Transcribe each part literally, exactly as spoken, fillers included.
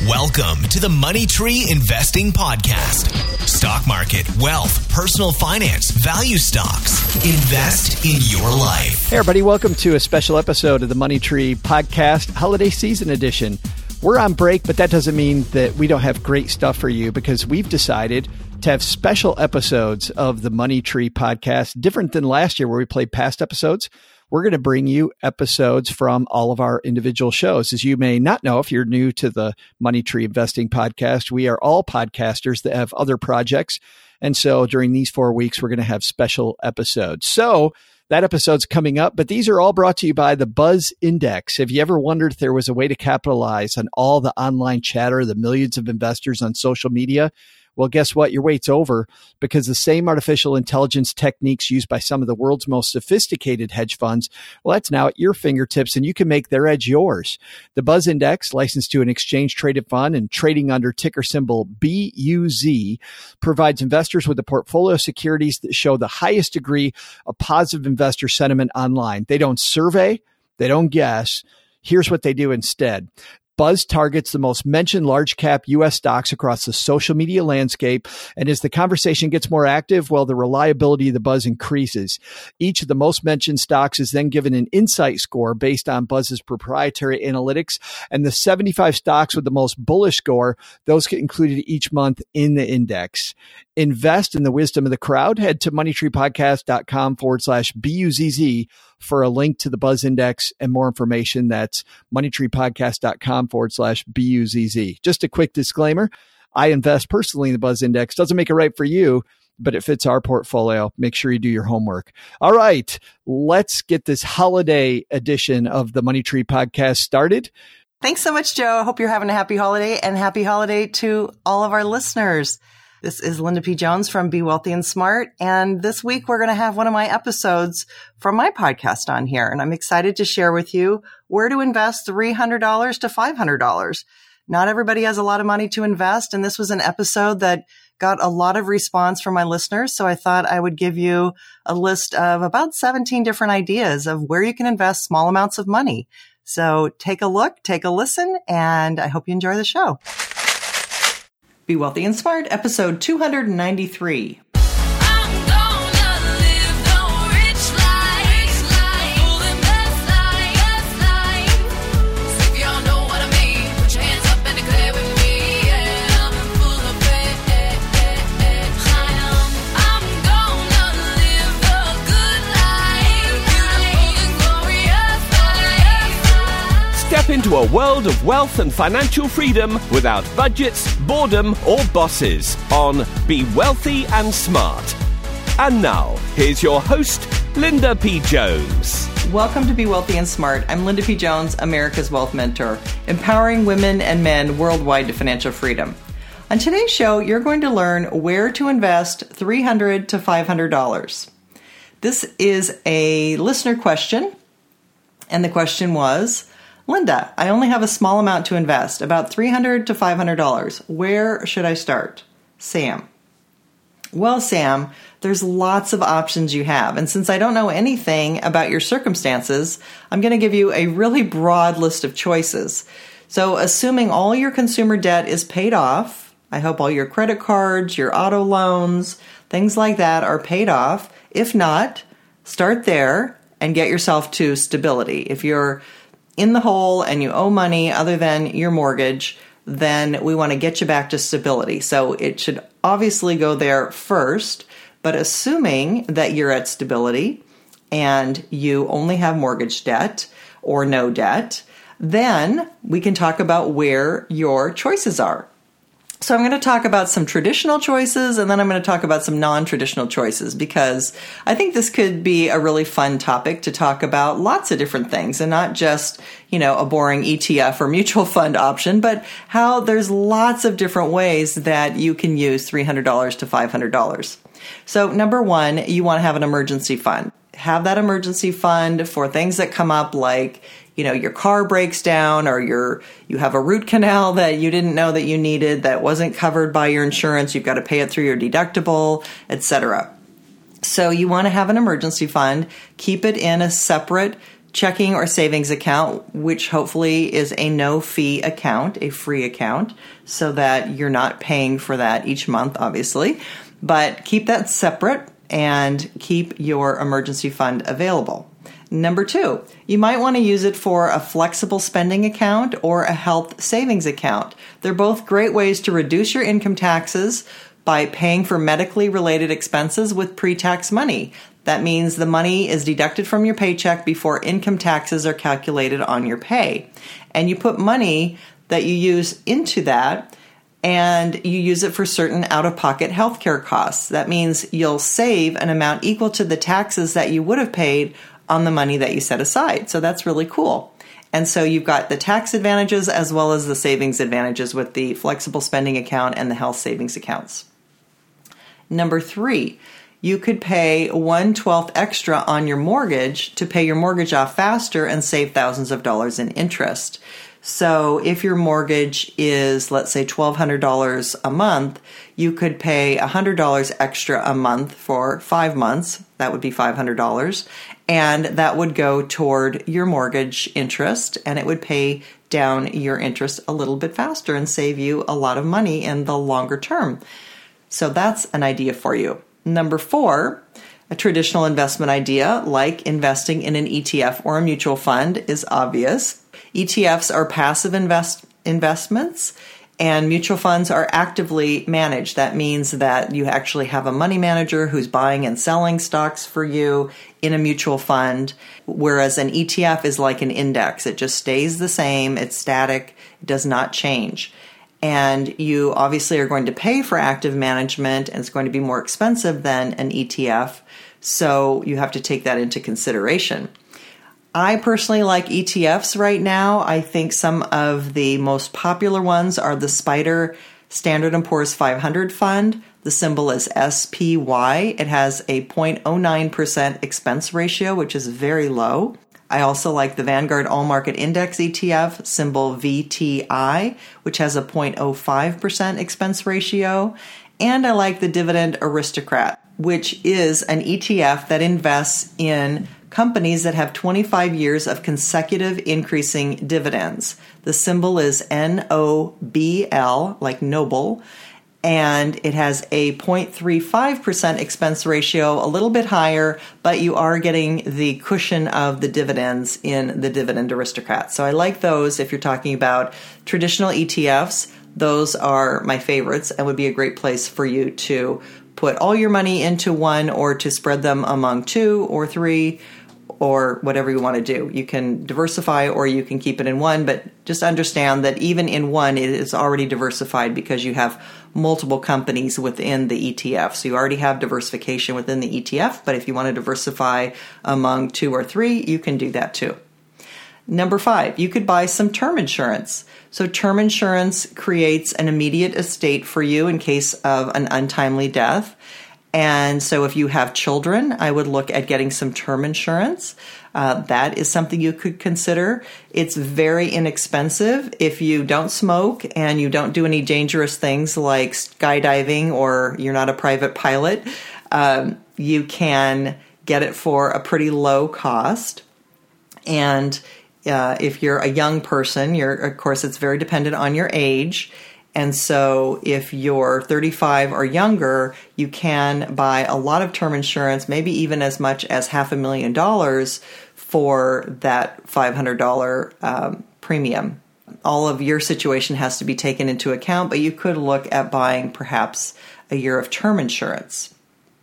Welcome to the Money Tree Investing Podcast. Stock market, wealth, personal finance, value stocks. Invest in your life. Hey, everybody. Welcome to a special episode of the Money Tree Podcast, Holiday Season Edition. We're on break, but that doesn't mean that we don't have great stuff for you because we've decided to have special episodes of the Money Tree Podcast, different than last year where we played past episodes. We're going to bring you episodes from all of our individual shows. As you may not know, if you're new to the Money Tree Investing Podcast, we are all podcasters that have other projects. And so during these four weeks, we're going to have special episodes. So that episode's coming up, but these are all brought to you by the Buzz Index. Have you ever wondered if there was a way to capitalize on all the online chatter, the millions of investors on social media? Well, guess what? Your wait's over, because the same artificial intelligence techniques used by some of the world's most sophisticated hedge funds, well, that's now at your fingertips, and you can make their edge yours. The Buzz Index, licensed to an exchange-traded fund and trading under ticker symbol B U Z, provides investors with a portfolio of securities that show the highest degree of positive investor sentiment online. They don't survey. They don't guess. Here's what they do instead. Buzz targets the most mentioned large cap U S stocks across the social media landscape. And as the conversation gets more active, well, the reliability of the Buzz increases. Each of the most mentioned stocks is then given an insight score based on Buzz's proprietary analytics. And the seventy-five stocks with the most bullish score, those get included each month in the index. Invest in the wisdom of the crowd. Head to moneytreepodcast.com forward slash B-U-Z-Z for a link to the Buzz Index and more information. That's moneytreepodcast.com forward slash B-U-Z-Z. Just a quick disclaimer. I invest personally in the Buzz Index. Doesn't make it right for you, but it fits our portfolio. Make sure you do your homework. All right, let's get this holiday edition of the Money Tree Podcast started. Thanks so much, Joe. I hope you're having a happy holiday, and happy holiday to all of our listeners. This is Linda P. Jones from Be Wealthy and Smart. And this week, we're going to have one of my episodes from my podcast on here. And I'm excited to share with you where to invest three hundred dollars to five hundred dollars. Not everybody has a lot of money to invest. And this was an episode that got a lot of response from my listeners. So I thought I would give you a list of about seventeen different ideas of where you can invest small amounts of money. So take a look, take a listen, and I hope you enjoy the show. Be Wealthy and Smart, episode two hundred ninety-three. Into a world of wealth and financial freedom without budgets, boredom, or bosses on Be Wealthy and Smart. And now, here's your host, Linda P. Jones. Welcome to Be Wealthy and Smart. I'm Linda P. Jones, America's Wealth Mentor, empowering women and men worldwide to financial freedom. On today's show, you're going to learn where to invest three hundred dollars to five hundred dollars. This is a listener question, and the question was, Linda, I only have a small amount to invest, about three hundred dollars to five hundred dollars. Where should I start? Sam. Well, Sam, there's lots of options you have. And since I don't know anything about your circumstances, I'm going to give you a really broad list of choices. So assuming all your consumer debt is paid off, I hope all your credit cards, your auto loans, things like that are paid off. If not, start there and get yourself to stability. If you're in the hole and you owe money other than your mortgage, then we want to get you back to stability. So it should obviously go there first, but assuming that you're at stability and you only have mortgage debt or no debt, then we can talk about where your choices are. So I'm going to talk about some traditional choices, and then I'm going to talk about some non-traditional choices, because I think this could be a really fun topic to talk about lots of different things, and not just, you know, a boring E T F or mutual fund option, but how there's lots of different ways that you can use three hundred dollars to five hundred dollars. So number one, you want to have an emergency fund. Have that emergency fund for things that come up, like, you know, your car breaks down, or your you have a root canal that you didn't know that you needed that wasn't covered by your insurance. You've got to pay it through your deductible, et cetera. So you want to have an emergency fund. Keep it in a separate checking or savings account, which hopefully is a no-fee account, a free account, so that you're not paying for that each month, obviously. But keep that separate and keep your emergency fund available. Number two, you might want to use it for a flexible spending account or a health savings account. They're both great ways to reduce your income taxes by paying for medically related expenses with pre-tax money. That means the money is deducted from your paycheck before income taxes are calculated on your pay. And you put money that you use into that, and you use it for certain out-of-pocket healthcare costs. That means you'll save an amount equal to the taxes that you would have paid on the money that you set aside. So that's really cool. And so you've got the tax advantages as well as the savings advantages with the flexible spending account and the health savings accounts. Number three, you could pay one twelfth extra on your mortgage to pay your mortgage off faster and save thousands of dollars in interest. So if your mortgage is, let's say, twelve hundred dollars a month, you could pay one hundred dollars extra a month for five months. That would be five hundred dollars. And that would go toward your mortgage interest, and it would pay down your interest a little bit faster and save you a lot of money in the longer term. So that's an idea for you. Number four, a traditional investment idea like investing in an E T F or a mutual fund is obvious. E T Fs are passive invest investments, and mutual funds are actively managed. That means that you actually have a money manager who's buying and selling stocks for you in a mutual fund, whereas an E T F is like an index. It just stays the same. It's static. It does not change. And you obviously are going to pay for active management, and it's going to be more expensive than an E T F. So you have to take that into consideration. I personally like E T Fs right now. I think some of the most popular ones are the SPDR Standard and Poor's five hundred fund. The symbol is S P Y. It has a zero point zero nine percent expense ratio, which is very low. I also like the Vanguard All Market Index E T F, symbol V T I, which has a zero point zero five percent expense ratio. And I like the Dividend Aristocrat, which is an E T F that invests in companies that have twenty-five years of consecutive increasing dividends. The symbol is N O B L, like Noble, and it has a zero point three five percent expense ratio, a little bit higher, but you are getting the cushion of the dividends in the Dividend Aristocrat. So I like those if you're talking about traditional E T Fs. Those are my favorites and would be a great place for you to put all your money into one or to spread them among two or three or whatever you want to do. You can diversify or you can keep it in one, but just understand that even in one, it is already diversified because you have multiple companies within the E T F. So you already have diversification within the E T F, but if you want to diversify among two or three, you can do that too. Number five, you could buy some term insurance. So term insurance creates an immediate estate for you in case of an untimely death. And so if you have children, I would look at getting some term insurance. Uh, that is something you could consider. It's very inexpensive. If you don't smoke and you don't do any dangerous things like skydiving or you're not a private pilot, um, you can get it for a pretty low cost. And uh, if you're a young person, you're, of course, it's very dependent on your age. And so if you're thirty-five or younger, you can buy a lot of term insurance, maybe even as much as half a million dollars for that five hundred dollars um, premium. All of your situation has to be taken into account, but you could look at buying perhaps a year of term insurance.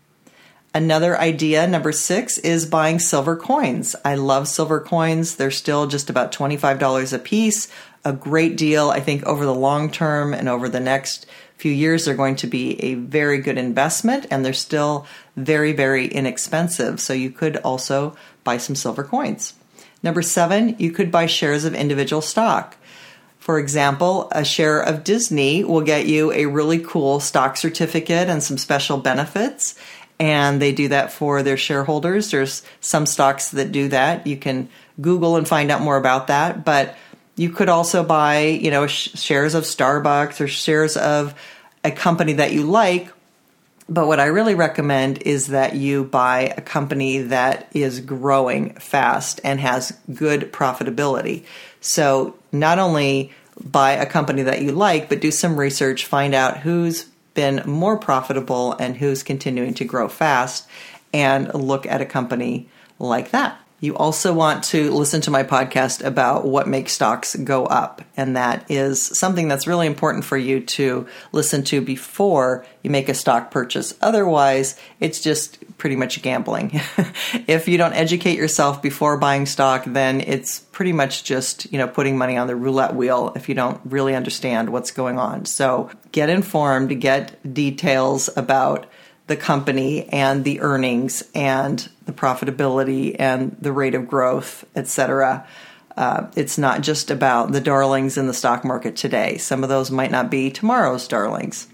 Another idea, number six, is buying silver coins. I love silver coins. They're still just about twenty-five dollars a piece. A great deal. I think over the long term and over the next few years, they're going to be a very good investment, and they're still very, very inexpensive. So you could also buy some silver coins. Number seven, you could buy shares of individual stock. For example, a share of Disney will get you a really cool stock certificate and some special benefits. And they do that for their shareholders. There's some stocks that do that. You can Google and find out more about that. But you could also buy, you know, sh- shares of Starbucks or shares of a company that you like But what I really recommend is that you buy a company that is growing fast and has good profitability. So not only buy a company that you like, but do some research, find out who's been more profitable and who's continuing to grow fast, and look at a company like that. You also want to listen to my podcast about what makes stocks go up. And that is something that's really important for you to listen to before you make a stock purchase. Otherwise, it's just pretty much gambling. If you don't educate yourself before buying stock, then it's pretty much just, you know, putting money on the roulette wheel if you don't really understand what's going on. So get informed, get details about the company and the earnings and the profitability and the rate of growth, et cetera. Uh, it's not just about the darlings in the stock market today. Some of those might not be tomorrow's darlings.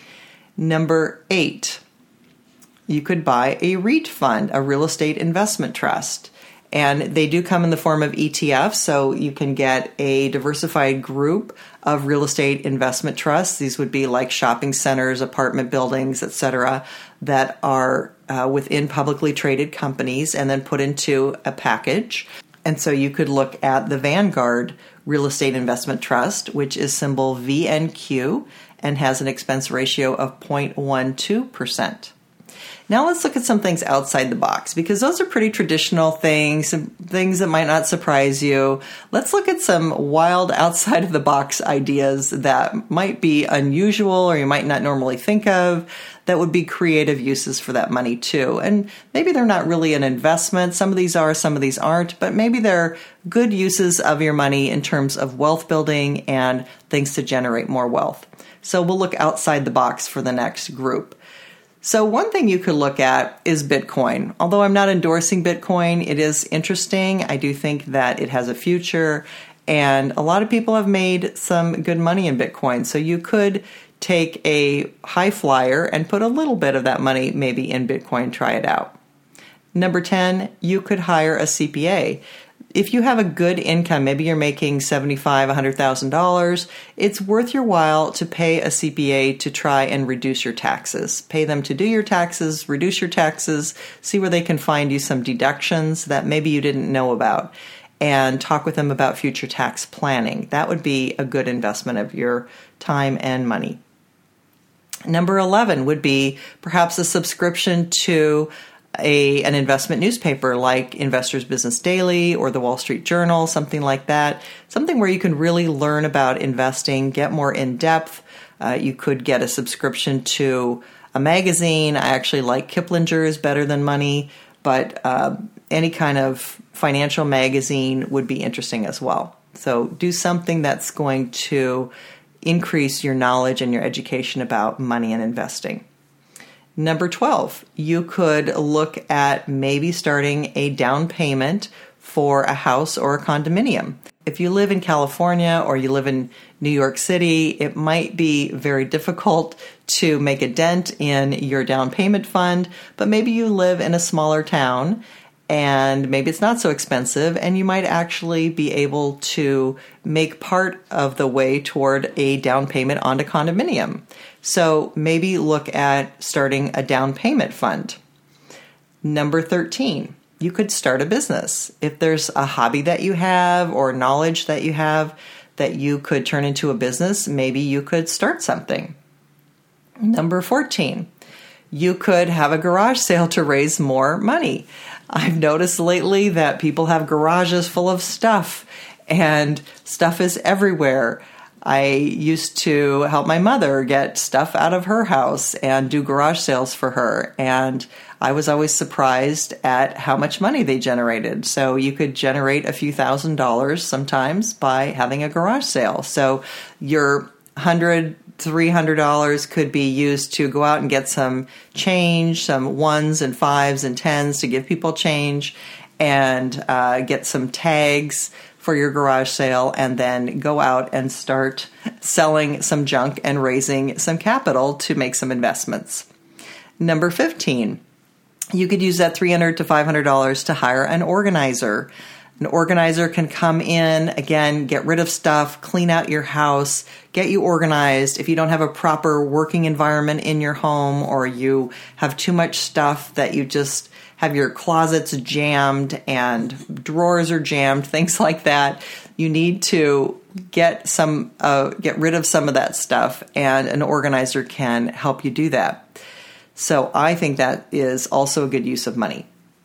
Number eight, you could buy a REIT fund, a real estate investment trust. And they do come in the form of E T Fs, so you can get a diversified group of real estate investment trusts. These would be like shopping centers, apartment buildings, et cetera, that are uh, within publicly traded companies and then put into a package. And so you could look at the Vanguard Real Estate Investment Trust, which is symbol V N Q and has an expense ratio of zero point one two percent. Now let's look at some things outside the box, because those are pretty traditional things, some things that might not surprise you. Let's look at some wild outside of the box ideas that might be unusual or you might not normally think of, that would be creative uses for that money too. And maybe they're not really an investment. Some of these are, some of these aren't, but maybe they're good uses of your money in terms of wealth building and things to generate more wealth. So we'll look outside the box for the next group. So one thing you could look at is Bitcoin. Although I'm not endorsing Bitcoin, it is interesting. I do think that it has a future, and a lot of people have made some good money in Bitcoin. So you could take a high flyer and put a little bit of that money maybe in Bitcoin, try it out. Number ten, you could hire a C P A. If you have a good income, maybe you're making seventy-five thousand dollars, one hundred thousand dollars, it's worth your while to pay a C P A to try and reduce your taxes. Pay them to do your taxes, reduce your taxes, see where they can find you some deductions that maybe you didn't know about, and talk with them about future tax planning. That would be a good investment of your time and money. Number eleven would be perhaps a subscription to A, an investment newspaper like Investors Business Daily or the Wall Street Journal, something like that. Something where you can really learn about investing, get more in depth. Uh, you could get a subscription to a magazine. I actually like Kiplinger's Better Than Money, but uh, any kind of financial magazine would be interesting as well. So do something that's going to increase your knowledge and your education about money and investing. Number twelve, you could look at maybe starting a down payment for a house or a condominium. If you live in California or you live in New York City, it might be very difficult to make a dent in your down payment fund, but maybe you live in a smaller town and maybe it's not so expensive, and you might actually be able to make part of the way toward a down payment on a condominium. So maybe look at starting a down payment fund. Number thirteen, you could start a business. If there's a hobby that you have or knowledge that you have that you could turn into a business, maybe you could start something. Number fourteen, you could have a garage sale to raise more money. I've noticed lately that people have garages full of stuff, and stuff is everywhere. I used to help my mother get stuff out of her house and do garage sales for her, and I was always surprised at how much money they generated. So you could generate a few thousand dollars sometimes by having a garage sale. So your one hundred dollars, three hundred dollars could be used to go out and get some change, some ones and fives and tens to give people change, and uh, get some tags for your garage sale, and then go out and start selling some junk and raising some capital to make some investments. Number fifteen, you could use that three hundred dollars to five hundred dollars to hire an organizer. An organizer can come in, again, get rid of stuff, clean out your house, get you organized. If you don't have a proper working environment in your home, or you have too much stuff that you just have your closets jammed and drawers are jammed, things like that, you need to get some, uh, get rid of some of that stuff, and an organizer can help you do that. So I think that is also a good use of money.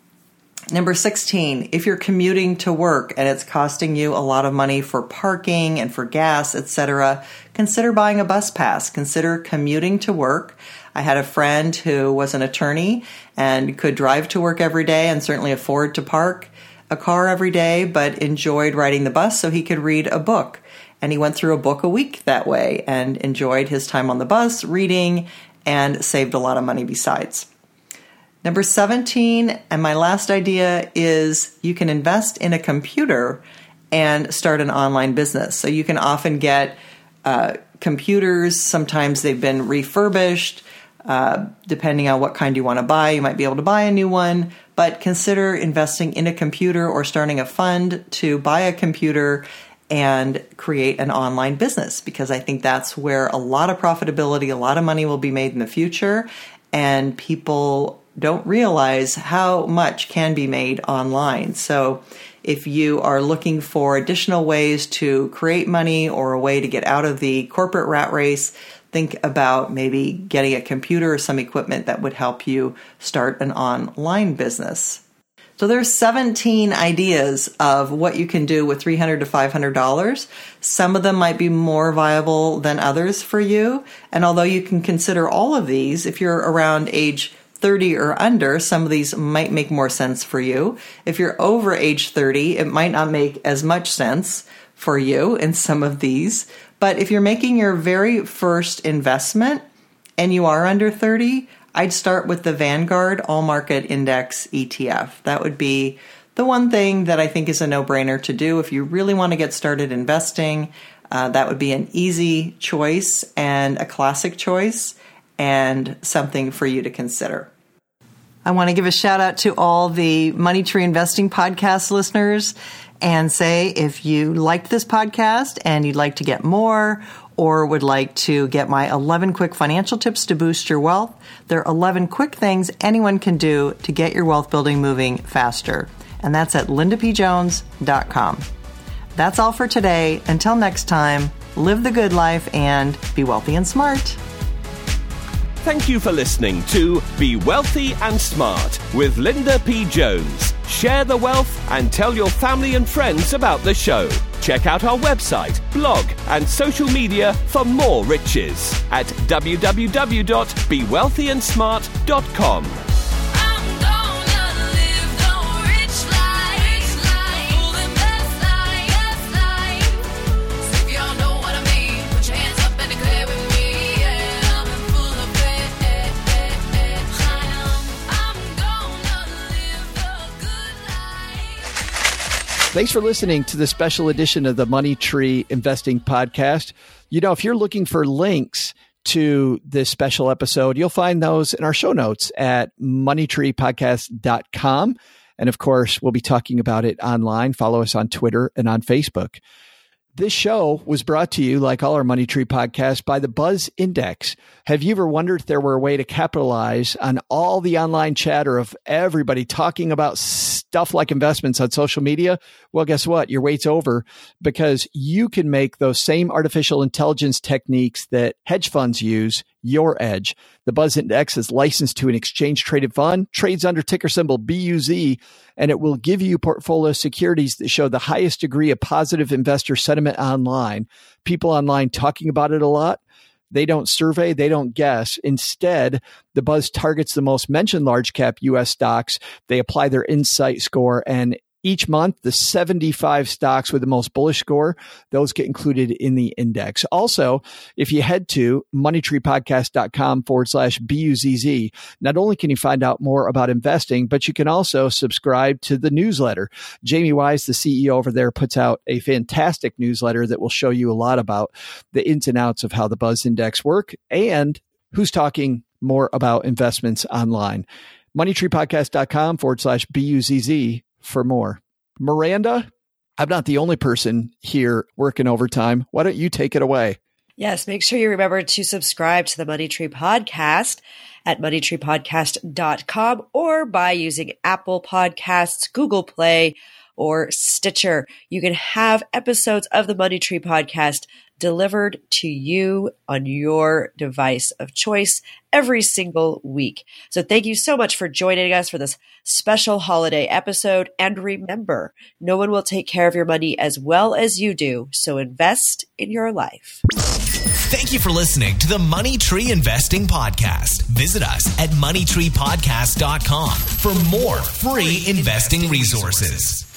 Number sixteen, if you're commuting to work and it's costing you a lot of money for parking and for gas, et cetera, consider buying a bus pass. Consider commuting to work. I had a friend who was an attorney and could drive to work every day and certainly afford to park a car every day, but enjoyed riding the bus so he could read a book. And he went through a book a week that way and enjoyed his time on the bus reading and saved a lot of money besides. Number seventeen, and my last idea, is you can invest in a computer and start an online business. So you can often get uh, computers. Sometimes they've been refurbished. Uh, depending on what kind you want to buy, you might be able to buy a new one. But consider investing in a computer or starting a fund to buy a computer and create an online business, because I think that's where a lot of profitability, a lot of money will be made in the future, and people don't realize how much can be made online. So if you are looking for additional ways to create money or a way to get out of the corporate rat race, think about maybe getting a computer or some equipment that would help you start an online business. So there's seventeen ideas of what you can do with three hundred to five hundred dollars. Some of them might be more viable than others for you. And although you can consider all of these, if you're around age thirty or under, some of these might make more sense for you. If you're over age thirty, it might not make as much sense for you in some of these. But if you're making your very first investment and you are under thirty, I'd start with the Vanguard All Market Index E T F. That would be the one thing that I think is a no-brainer to do if you really want to get started investing. Uh, that would be an easy choice and a classic choice, and something for you to consider. I want to give a shout out to all the Money Tree Investing Podcast listeners and say, if you liked this podcast and you'd like to get more, or would like to get my eleven quick financial tips to boost your wealth, there are eleven quick things anyone can do to get your wealth building moving faster. And that's at linda p jones dot com. That's all for today. Until next time, live the good life and be wealthy and smart. Thank you for listening to Be Wealthy and Smart with Linda P. Jones. Share the wealth and tell your family and friends about the show. Check out our website, blog, and social media for more riches at w w w dot be wealthy and smart dot com. Thanks for listening to the special edition of the Money Tree Investing Podcast. You know, if you're looking for links to this special episode, you'll find those in our show notes at money tree podcast dot com. And of course, we'll be talking about it online. Follow us on Twitter and on Facebook. This show was brought to you, like all our Money Tree podcasts, by the Buzz Index. Have you ever wondered if there were a way to capitalize on all the online chatter of everybody talking about stuff like investments on social media? Well, guess what? Your wait's over, because you can make those same artificial intelligence techniques that hedge funds use your edge. The Buzz Index is licensed to an exchange-traded fund, trades under ticker symbol B U Z, and it will give you portfolio securities that show the highest degree of positive investor sentiment online. People online talking about it a lot. They don't survey, they don't guess. Instead, the Buzz targets the most mentioned large cap U S stocks. They apply their insight score, and each month, the seventy-five stocks with the most bullish score, those get included in the index. Also, if you head to moneytreepodcast.com forward slash B-U-Z-Z, not only can you find out more about investing, but you can also subscribe to the newsletter. Jamie Wise, the C E O over there, puts out a fantastic newsletter that will show you a lot about the ins and outs of how the Buzz Index work and who's talking more about investments online. moneytreepodcast.com forward slash B-U-Z-Z for more. Miranda, I'm not the only person here working overtime. Why don't you take it away? Yes, make sure you remember to subscribe to the Money Tree Podcast at money tree podcast dot com or by using Apple Podcasts, Google Play, or Stitcher. You can have episodes of the Money Tree Podcast delivered to you on your device of choice every single week. So thank you so much for joining us for this special holiday episode. And remember, no one will take care of your money as well as you do. So invest in your life. Thank you for listening to the Money Tree Investing Podcast. Visit us at money tree podcast dot com for more free investing resources.